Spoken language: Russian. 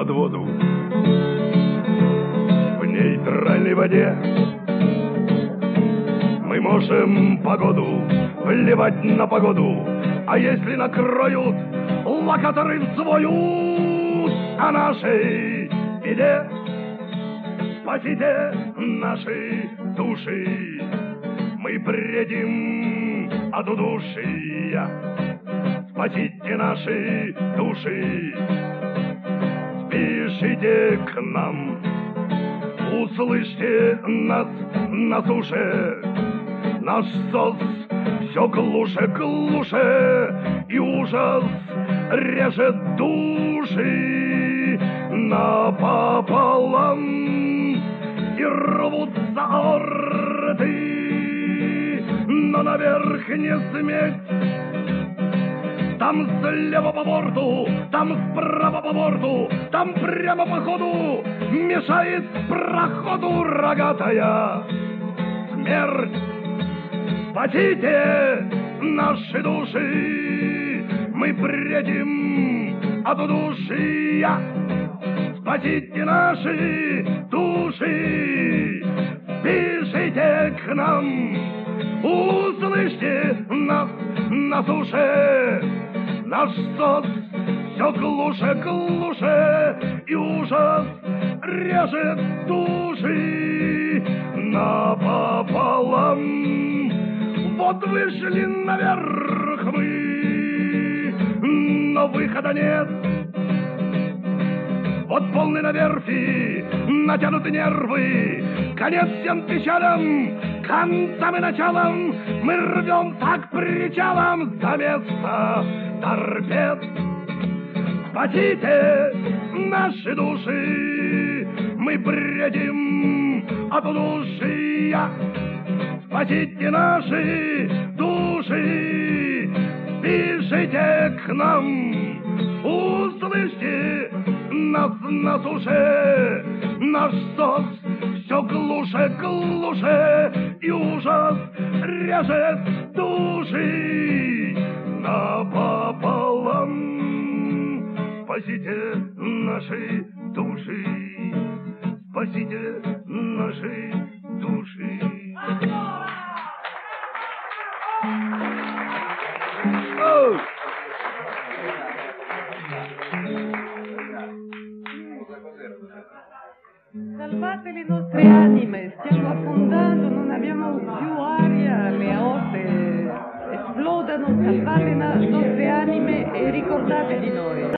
под воду. В нейтральной воде мы можем погоду плевать на погоду, а если накроют локаторы взвоют о нашей беде, спасите наши души, мы бредим от удушья. Спасите наши души, спешите к нам, услышьте нас на суше. Наш СОС все глуше, глуше, и ужас режет души напополам, и рвутся орды, но наверх не сметь. Там слева по борту, там справа по борту, там прямо по ходу мешает проходу рогатая смерть. Спасите наши души, мы бредим от удушья. Спасите наши души, спешите к нам, услышьте нас на суше. Наш СОС все глуше, глуше, и ужас режет души напополам. Вот вышли наверх мы, но выхода нет. Вот полны на верфи натянуты нервы, конец всем печалям, концам и началам. Мы рвемся к причалам за место торпед. Спасите наши души, мы бредим от удушья. Спасите наши души, спешите к нам, услышьте нас на суше. Наш СОС все глуше, глуше, и ужас режет души напополам. Спасите наши души, спасите наши души. Salvate le nostre anime, stiamo affondando, non abbiamo più aria, le aorte esplodano, salvate le nostre anime e ricordate di noi.